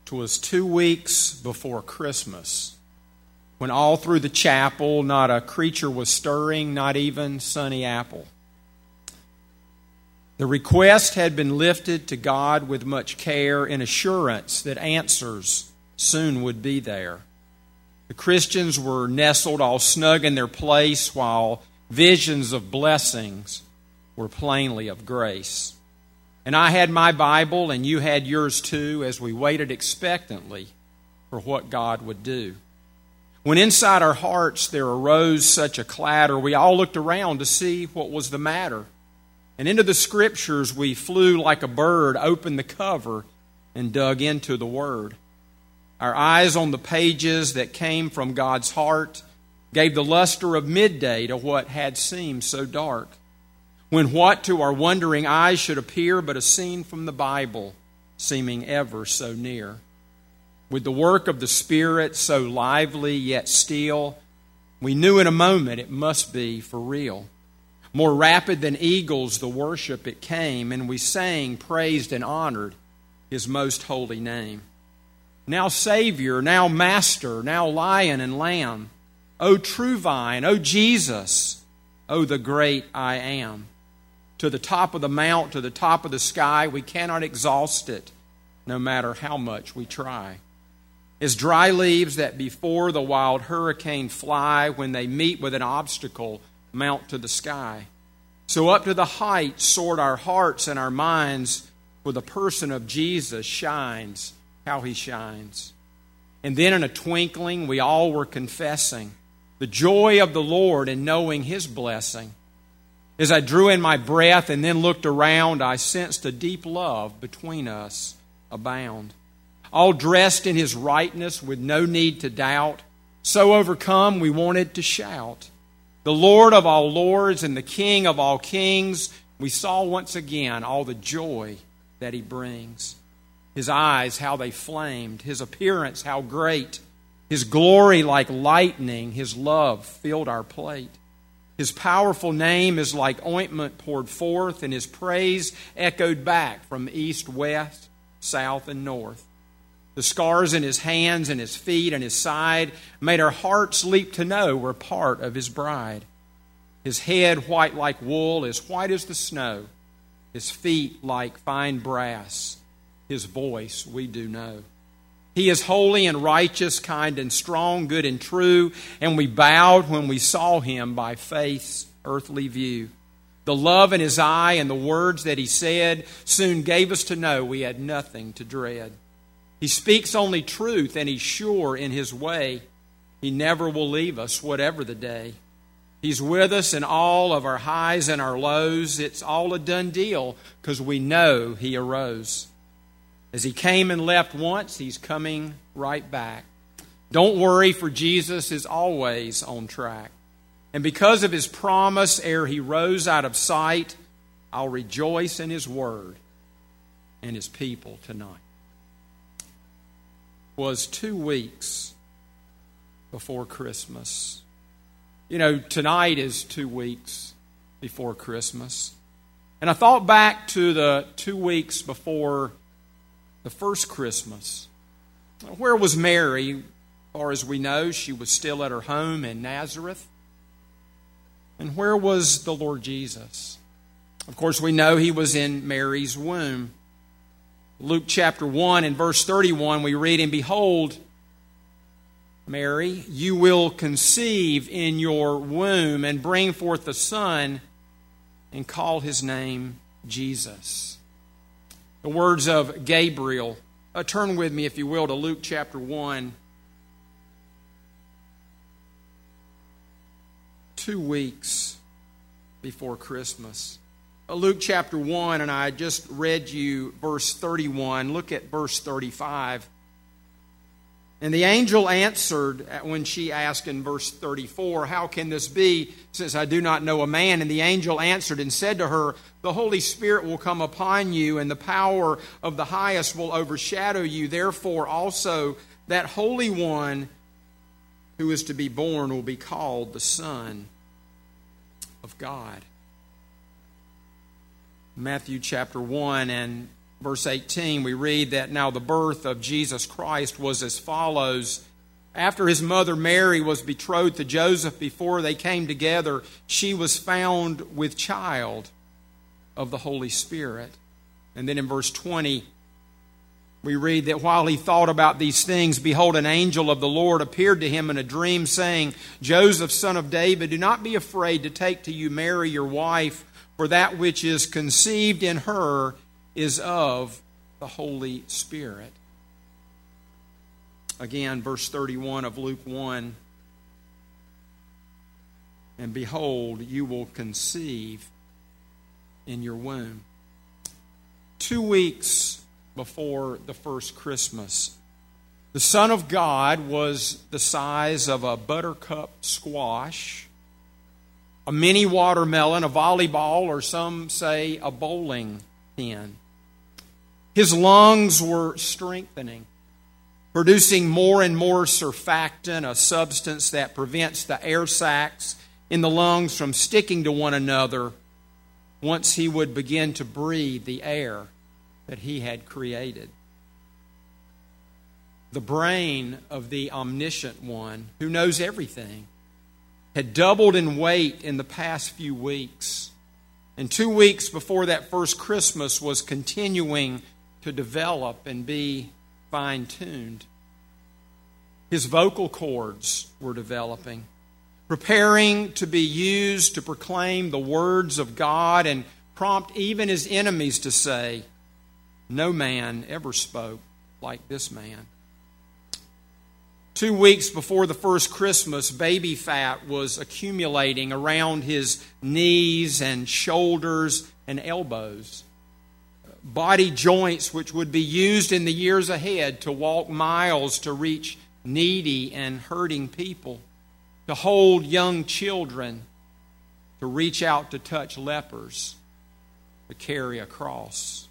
'Twas 2 weeks before Christmas, when all through the chapel not a creature was stirring, not even Sonny Apple. The request had been lifted to God with much care and assurance that answers soon would be there. The Christians were nestled all snug in their place while visions of blessings were plainly of grace. And I had my Bible, and you had yours too, as we waited expectantly for what God would do. When inside our hearts there arose such a clatter, we all looked around to see what was the matter. And into the Scriptures we flew like a bird, opened the cover, and dug into the Word. Our eyes on the pages that came from God's heart gave the luster of midday to what had seemed so dark. When what to our wondering eyes should appear but a scene from the Bible, seeming ever so near. With the work of the Spirit so lively yet still, we knew in a moment it must be for real. More rapid than eagles the worship it came, and we sang, praised, and honored His most holy name. Now Savior, now Master, now Lion and Lamb, O true vine, O Jesus, O the great I am. To the top of the mount, to the top of the sky, we cannot exhaust it, no matter how much we try. As dry leaves that before the wild hurricane fly when they meet with an obstacle mount to the sky, so up to the heights soared our hearts and our minds, for the person of Jesus shines, how He shines. And then in a twinkling we all were confessing the joy of the Lord and knowing His blessing. As I drew in my breath and then looked around, I sensed a deep love between us abound. All dressed in His rightness with no need to doubt, so overcome we wanted to shout. The Lord of all lords and the King of all kings, we saw once again all the joy that He brings. His eyes, how they flamed, His appearance, how great, His glory like lightning, His love filled our plate. His powerful name is like ointment poured forth, and His praise echoed back from east, west, south, and north. The scars in His hands and His feet and His side made our hearts leap to know we're part of His bride. His head white like wool, as white as the snow. His feet like fine brass. His voice we do know. He is holy and righteous, kind and strong, good and true, and we bowed when we saw Him by faith's earthly view. The love in His eye and the words that He said soon gave us to know we had nothing to dread. He speaks only truth, and He's sure in His way. He never will leave us, whatever the day. He's with us in all of our highs and our lows. It's all a done deal because we know He arose. As He came and left once, He's coming right back. Don't worry, for Jesus is always on track. And because of His promise, ere He rose out of sight, I'll rejoice in His word and His people tonight. It was 2 weeks before Christmas. You know, tonight is 2 weeks before Christmas. And I thought back to the 2 weeks before the first Christmas. Where was Mary? As far as we know, she was still at her home in Nazareth. And where was the Lord Jesus? Of course, we know He was in Mary's womb. Luke chapter 1 and verse 31, we read, "And behold, Mary, you will conceive in your womb and bring forth a son and call His name Jesus." The words of Gabriel. Turn with me, if you will, to Luke chapter 1. 2 weeks before Christmas. Luke chapter 1, and I just read you verse 31. Look at verse 35. And the angel answered when she asked in verse 34, "How can this be, since I do not know a man?" And the angel answered and said to her, "The Holy Spirit will come upon you, and the power of the highest will overshadow you. Therefore also that Holy One who is to be born will be called the Son of God." Matthew chapter 1 and verse 18, we read that now the birth of Jesus Christ was as follows. After his mother Mary was betrothed to Joseph, before they came together, she was found with child of the Holy Spirit. And then in verse 20, we read that while he thought about these things, behold, an angel of the Lord appeared to him in a dream, saying, Joseph, son of David, do not be afraid to take to you Mary, your wife, for that which is conceived in her is of the Holy Spirit. Again, verse 31 of Luke 1. And behold, you will conceive in your womb. 2 weeks before the first Christmas, the Son of God was the size of a buttercup squash, a mini watermelon, a volleyball, or some say a bowling pin. His lungs were strengthening, producing more and more surfactant, a substance that prevents the air sacs in the lungs from sticking to one another once he would begin to breathe the air that he had created. The brain of the omniscient one, who knows everything, had doubled in weight in the past few weeks. And 2 weeks before that first Christmas was continuing to develop and be fine-tuned. His vocal cords were developing, preparing to be used to proclaim the words of God and prompt even his enemies to say, no man ever spoke like this man. 2 weeks before the first Christmas, baby fat was accumulating around his knees and shoulders and elbows. Body joints which would be used in the years ahead to walk miles to reach needy and hurting people, to hold young children, to reach out to touch lepers, to carry a cross.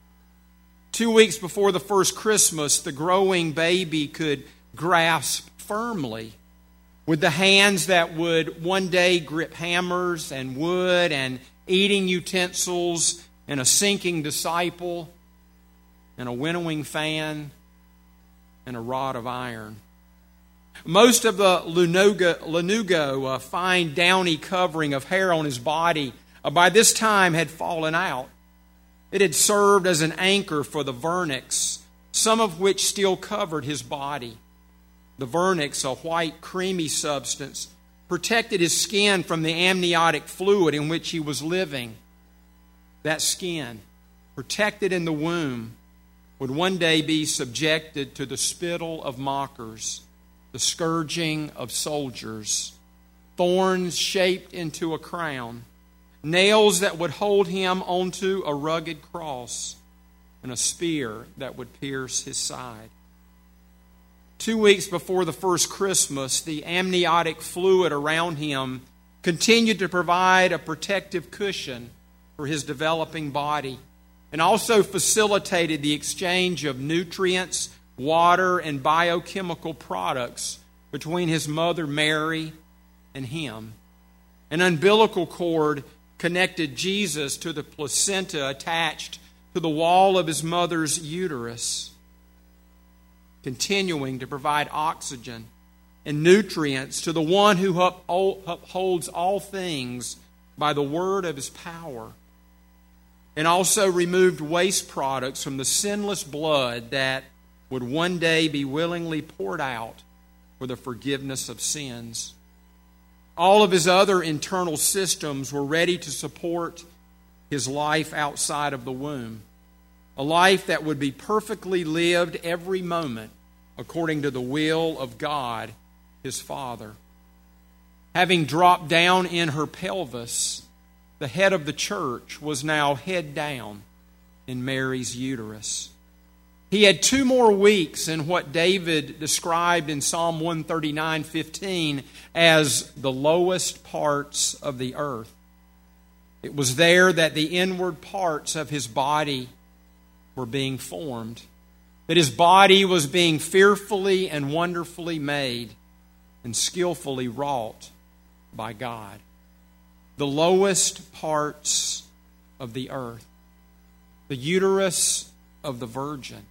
2 weeks before the first Christmas, the growing baby could grasp firmly with the hands that would one day grip hammers and wood and eating utensils and a sinking disciple and a winnowing fan and a rod of iron. Most of the lanugo, a fine downy covering of hair on his body, by this time had fallen out. It had served as an anchor for the vernix, some of which still covered his body. The vernix, a white, creamy substance, protected his skin from the amniotic fluid in which he was living. That skin, protected in the womb, would one day be subjected to the spittle of mockers, the scourging of soldiers, thorns shaped into a crown, nails that would hold him onto a rugged cross, and a spear that would pierce his side. 2 weeks before the first Christmas, the amniotic fluid around him continued to provide a protective cushion for his developing body, and also facilitated the exchange of nutrients, water, and biochemical products between his mother Mary and him. An umbilical cord connected Jesus to the placenta attached to the wall of his mother's uterus, continuing to provide oxygen and nutrients to the one who upholds all things by the word of his power, and also removed waste products from the sinless blood that would one day be willingly poured out for the forgiveness of sins. All of his other internal systems were ready to support his life outside of the womb, a life that would be perfectly lived every moment according to the will of God, his Father. Having dropped down in her pelvis, the head of the church was now head down in Mary's uterus. He had 2 more weeks in what David described in Psalm 139:15 as the lowest parts of the earth. It was there that the inward parts of his body were being formed, that his body was being fearfully and wonderfully made and skillfully wrought by God. The lowest parts of the earth. The uterus of the Virgin.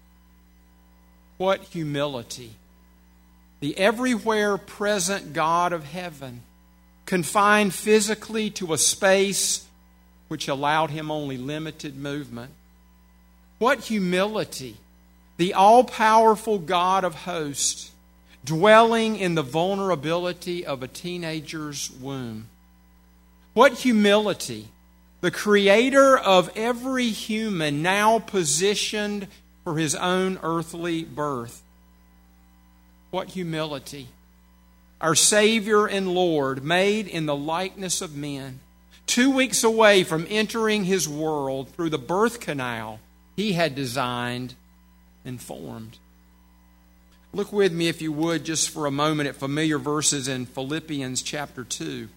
What humility! The everywhere present God of heaven, confined physically to a space which allowed him only limited movement. What humility! The all-powerful God of hosts, dwelling in the vulnerability of a teenager's womb. What humility! The Creator of every human, now positioned for his own earthly birth. What humility! Our Savior and Lord, made in the likeness of men, 2 weeks away from entering his world through the birth canal he had designed and formed. Look with me, if you would, just for a moment at familiar verses in Philippians chapter 2.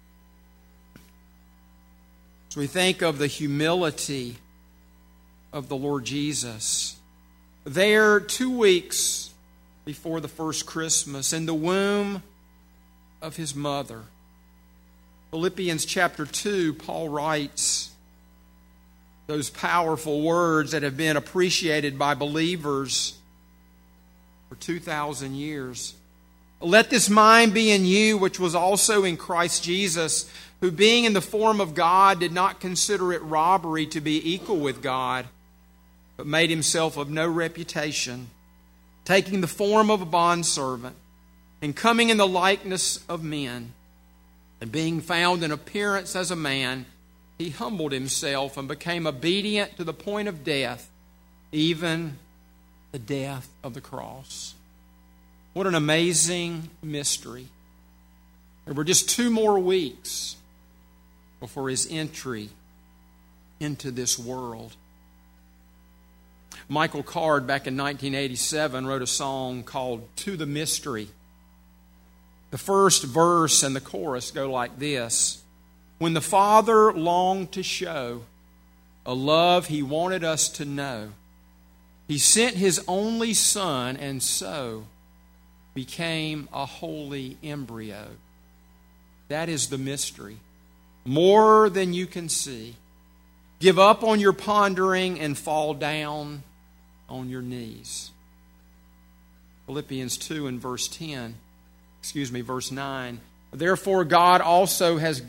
As we think of the humility of the Lord Jesus, there 2 weeks before the first Christmas, in the womb of his mother, Philippians chapter 2, Paul writes those powerful words that have been appreciated by believers for 2,000 years. Let this mind be in you, which was also in Christ Jesus, who being in the form of God did not consider it robbery to be equal with God, but made himself of no reputation, taking the form of a bondservant, and coming in the likeness of men, and being found in appearance as a man, he humbled himself and became obedient to the point of death, even the death of the cross. What an amazing mystery. There were just 2 more weeks before his entry into this world. Michael Card, back in 1987, wrote a song called "To the Mystery." The first verse and the chorus go like this: when the Father longed to show a love he wanted us to know, he sent his only Son and so became a holy embryo. That is the mystery. More than you can see. Give up on your pondering and fall down on your knees. Philippians 2 and verse 9. Therefore God also has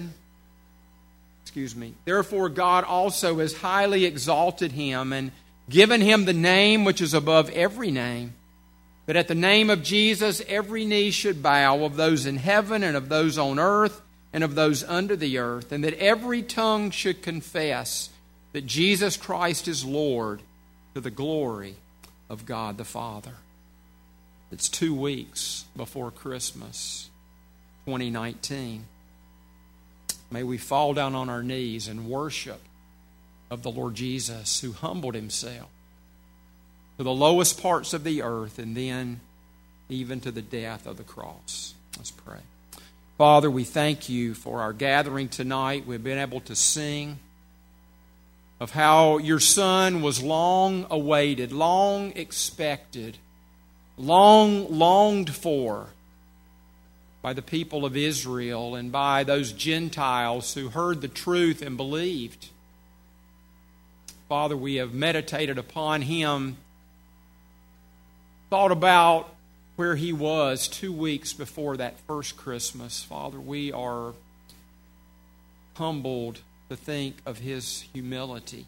highly exalted him and given him the name which is above every name, that at the name of Jesus every knee should bow, of those in heaven and of those on earth and of those under the earth, and that every tongue should confess that Jesus Christ is Lord, to the glory of God the Father. It's 2 weeks before Christmas 2019. May we fall down on our knees and worship of the Lord Jesus, who humbled himself to the lowest parts of the earth and then even to the death of the cross. Let's pray. Father, we thank you for our gathering tonight. We've been able to sing of how your Son was long awaited, long expected, long longed for by the people of Israel and by those Gentiles who heard the truth and believed. Father, we have meditated upon him, thought about where he was 2 weeks before that first Christmas. Father, we are humbled to think of his humility,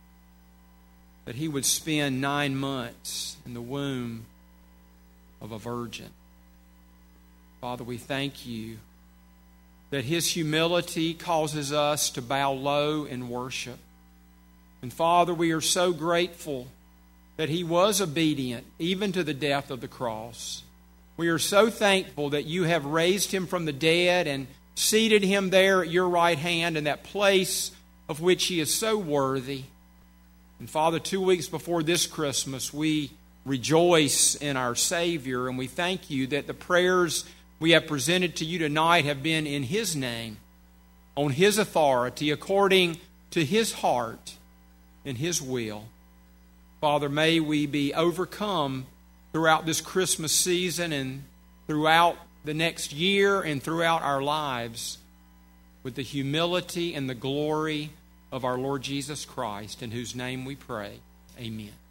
that he would spend 9 months in the womb of a virgin. Father, we thank you that his humility causes us to bow low in worship. And Father, we are so grateful that he was obedient even to the death of the cross. We are so thankful that you have raised him from the dead and seated him there at your right hand in that place of which he is so worthy. And Father, 2 weeks before this Christmas, we rejoice in our Savior, and we thank you that the prayers we have presented to you tonight have been in his name, on his authority, according to his heart and his will. Father, may we be overcome throughout this Christmas season and throughout the next year and throughout our lives with the humility and the glory of our Lord Jesus Christ, in whose name we pray. Amen.